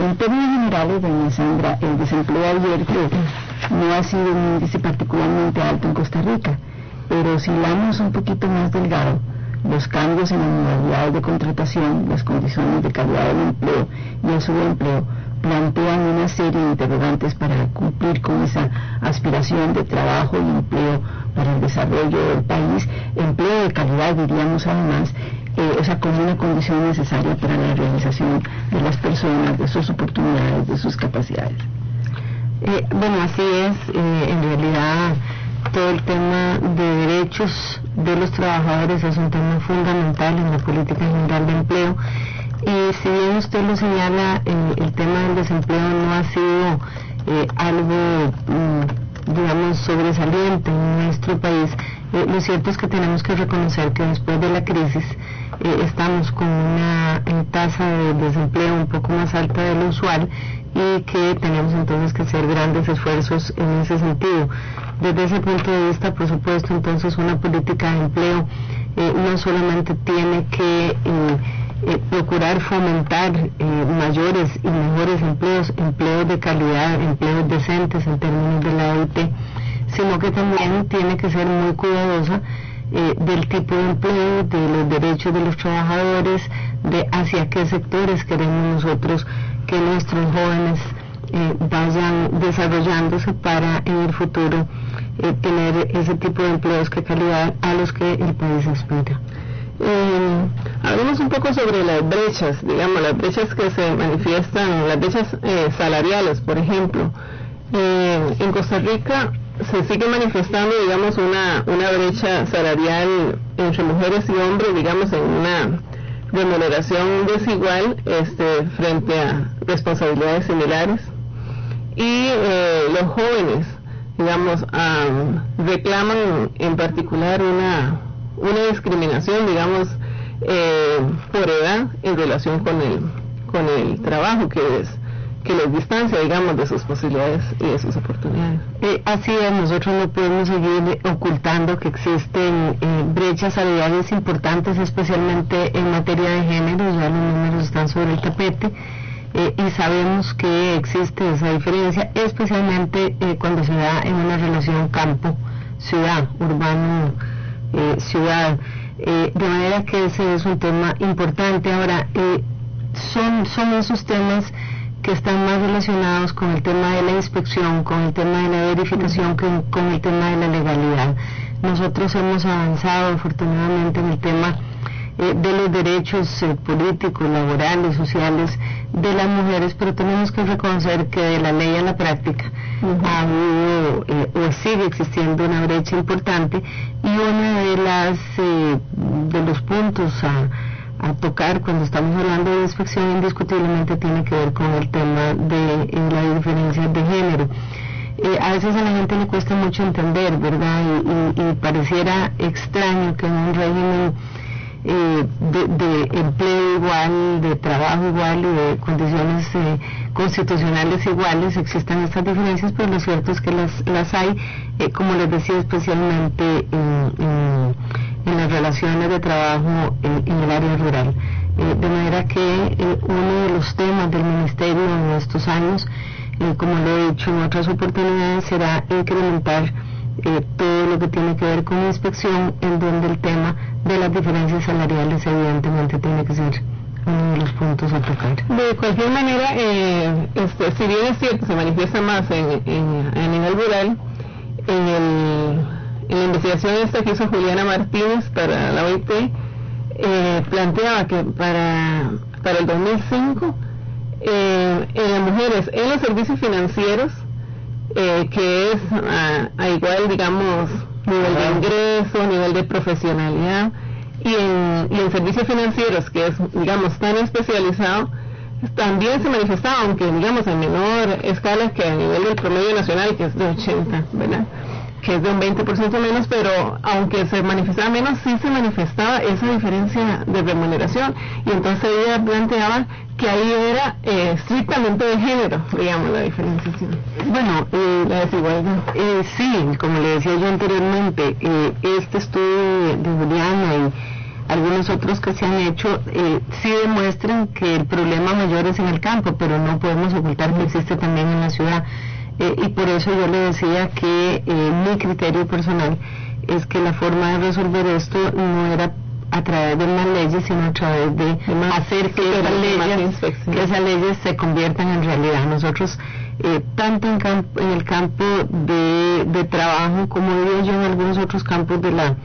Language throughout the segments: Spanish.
En términos generales, doña Sandra, el desempleo abierto no ha sido un índice particularmente alto en Costa Rica, pero si hilamos un poquito más delgado, los cambios en las modalidades de contratación, las condiciones de calidad del empleo y el subempleo plantean una serie de interrogantes para cumplir con esa aspiración de trabajo y empleo para el desarrollo del país, empleo de calidad, diríamos además, como una condición necesaria para la realización de las personas, de sus oportunidades, de sus capacidades. Bueno, así es, en realidad todo el tema de derechos de los trabajadores es un tema fundamental en la política general de empleo, y si bien usted lo señala, el tema del desempleo no ha sido algo digamos sobresaliente en nuestro país. Lo cierto es que tenemos que reconocer que después de la crisis estamos con una tasa de desempleo un poco más alta de lo usual, y que tenemos entonces que hacer grandes esfuerzos en ese sentido. Desde ese punto de vista, por supuesto, entonces una política de empleo no solamente tiene que procurar fomentar mayores y mejores empleos de calidad, empleos decentes en términos de la OIT, sino que también tiene que ser muy cuidadosa del tipo de empleo, de los derechos de los trabajadores, de hacia qué sectores queremos nosotros que nuestros jóvenes vayan desarrollándose para en el futuro tener ese tipo de empleos de calidad a los que el país aspira. Hablemos un poco sobre las brechas, digamos, las brechas que se manifiestan, las brechas salariales, por ejemplo. En Costa Rica se sigue manifestando, digamos, una brecha salarial entre mujeres y hombres, digamos, en una remuneración desigual frente a responsabilidades similares. Y los jóvenes, digamos, reclaman en particular una discriminación, digamos, por edad en relación con el trabajo que les distancia, digamos, de sus posibilidades y de sus oportunidades. Así es, nosotros no podemos seguir ocultando que existen brechas salariales importantes, especialmente en materia de género. Ya los números están sobre el tapete, y sabemos que existe esa diferencia, especialmente cuando se da en una relación campo-ciudad, urbano-ciudad. De manera que ese es un tema importante. Ahora, son esos temas que están más relacionados con el tema de la inspección, con el tema de la verificación, que con el tema de la legalidad. Nosotros hemos avanzado afortunadamente en el tema de los derechos políticos, laborales, sociales de las mujeres, pero tenemos que reconocer que de la ley a la práctica ha habido o sigue existiendo una brecha importante, y uno de los puntos a tocar cuando estamos hablando de inspección indiscutiblemente tiene que ver con el tema de la diferencia de género. A veces a la gente le cuesta mucho entender, ¿verdad? Y pareciera extraño que en un régimen de empleo igual, de trabajo igual y de condiciones constitucionales iguales existan estas diferencias, pero lo cierto es que las hay, como les decía, especialmente en las relaciones de trabajo en el área rural. De manera que uno de los temas del Ministerio en estos años, como lo he dicho en otras oportunidades, será incrementar todo lo que tiene que ver con inspección, en donde el tema de las diferencias salariales evidentemente tiene que ser uno de los puntos a tocar. De cualquier manera, si bien es cierto, se manifiesta más a nivel rural, en la investigación esta que hizo Juliana Martínez para la OIT, planteaba que para el 2005 en las mujeres en los servicios financieros, que es a igual, digamos, nivel de ingreso, nivel de profesionalidad, y en servicios financieros, que es, digamos, tan especializado, también se manifestaba, aunque digamos en menor escala que a nivel del promedio nacional, que es de 80, ¿verdad?, que es de un 20% menos, pero aunque se manifestaba menos, sí se manifestaba esa diferencia de remuneración, y entonces ella planteaba que ahí era estrictamente de género, digamos, la diferenciación. Bueno, la desigualdad. Sí, como le decía yo anteriormente, este estudio de Juliana algunos otros que se han hecho sí demuestran que el problema mayor es en el campo, pero no podemos ocultar que existe también en la ciudad. Y por eso yo le decía que mi criterio personal es que la forma de resolver esto no era a través de más leyes, sino a través de hacer que esas leyes se conviertan en realidad. Nosotros, tanto en el campo de trabajo, como digo yo, en algunos otros campos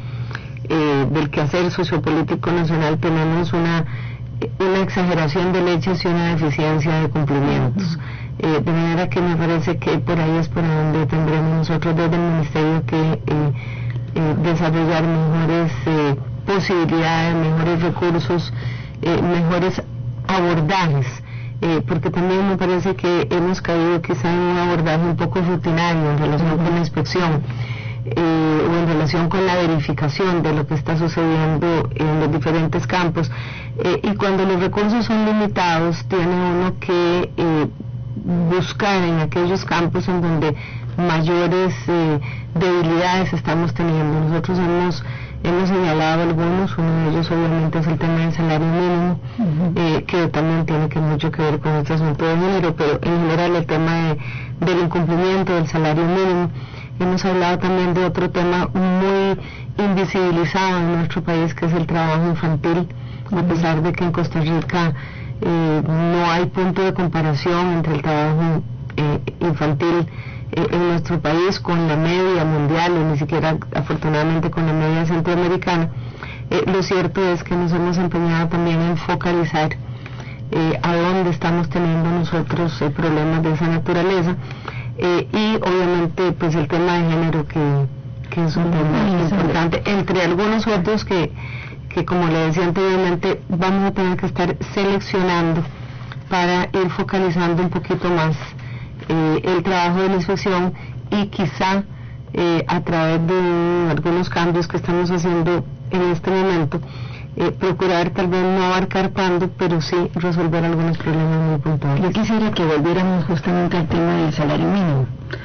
del quehacer sociopolítico nacional, tenemos una exageración de leyes y una deficiencia de cumplimientos. De manera que me parece que por ahí es por donde tendremos nosotros desde el Ministerio que desarrollar mejores posibilidades, mejores recursos, mejores abordajes, porque también me parece que hemos caído quizá en un abordaje un poco rutinario en relación con la inspección o en relación con la verificación de lo que está sucediendo en los diferentes campos, y cuando los recursos son limitados tiene uno que buscar en aquellos campos en donde mayores debilidades estamos teniendo. Nosotros hemos señalado algunos, uno de ellos obviamente es el tema del salario mínimo, que también tiene mucho que ver con este asunto de género, pero en general el tema del incumplimiento del salario mínimo. Hemos hablado también de otro tema muy invisibilizado en nuestro país, que es el trabajo infantil, a pesar de que en Costa Rica no hay punto de comparación entre el trabajo infantil en nuestro país con la media mundial, o ni siquiera afortunadamente con la media centroamericana. Lo cierto es que nos hemos empeñado también en focalizar a dónde estamos teniendo nosotros problemas de esa naturaleza, y obviamente pues el tema de género que es un tema importante, entre algunos otros que como le decía anteriormente vamos a tener que estar seleccionando para ir focalizando un poquito más el trabajo de la inspección, y quizá a través de algunos cambios que estamos haciendo en este momento, procurar tal vez no abarcar tanto, pero sí resolver algunos problemas muy puntuales. Yo quisiera que volviéramos justamente al tema del salario mínimo.